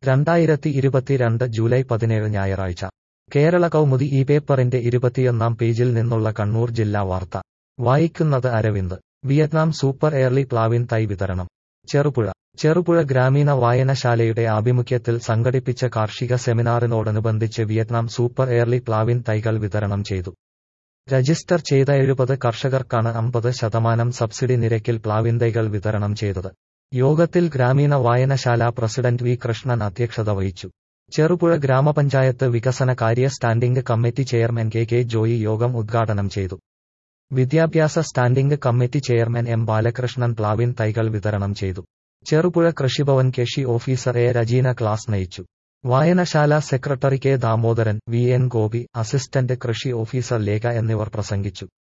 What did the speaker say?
2022 July 17 ഞായറാഴ്ച കേരള കൗമുദി ഈ പേപ്പറിന്റെ 21 പേജിൽ നിന്നുള്ള കണ്ണൂർ ജില്ലാ വാർത്ത വായിക്കുന്നത് അരവിന്ദ്. വിയറ്റ്നാം സൂപ്പർ എയർലി പ്ലാവിൻ തൈ വിതരണം. ചെറുപുഴ ഗ്രാമീണ വായനശാലയുടെ ആഭിമുഖ്യത്തിൽ സംഘടിപ്പിച്ച കാർഷിക സെമിനാറിനോടനുബന്ധിച്ച് വിയറ്റ്നാം സൂപ്പർ എയർലി പ്ലാവിൻ തൈകൾ വിതരണം ചെയ്തു. രജിസ്റ്റർ ചെയ്ത 70 കർഷകർക്കാണ് 50% സബ്സിഡി നിരക്കിൽ പ്ലാവിൻ തൈകൾ വിതരണം ചെയ്തത്. യോഗത്തിൽ ഗ്രാമീണ വായനശാല പ്രസിഡന്റ് വി കൃഷ്ണൻ അധ്യക്ഷത വഹിച്ചു. ചെറുപുഴ ഗ്രാമപഞ്ചായത്ത് വികസന കാര്യ standing committee chairman K Joy യോഗം ഉദ്ഘാടനം ചെയ്തു. വിദ്യാഭ്യാസ standing committee chairman M Balakrishnan പ്ലാവിൻ തൈകൾ വിതരണം ചെയ്തു. ചെറുപുഴ കൃഷിഭവൻ കൃഷി ഓഫീസർ എ രജീന ക്ലാസ് നയിച്ചു. വായനശാല secretary K Damodaran, V N Gopi, assistant കൃഷി ഓഫീസർ ലേഖ എന്നിവർ പ്രസംഗിച്ചു.